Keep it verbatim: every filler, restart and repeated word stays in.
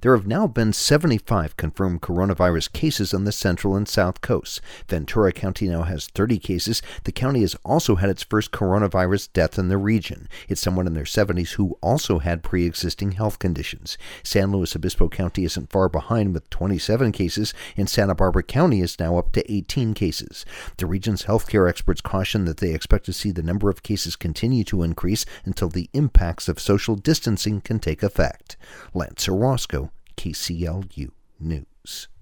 There have now been seventy-five confirmed coronavirus cases on the central and south coasts. Ventura County now has thirty cases. The county has also had its first coronavirus death in the region. It's someone in their seventies who also had pre-existing health conditions. San Luis Obispo County isn't far behind with twenty-seven cases, and Santa Barbara County is now up to eighteen cases. The region's healthcare experts caution that they expect to see the number of cases continue to increase until the impacts of social distancing can take effect. Lance Orozco, K C L U News.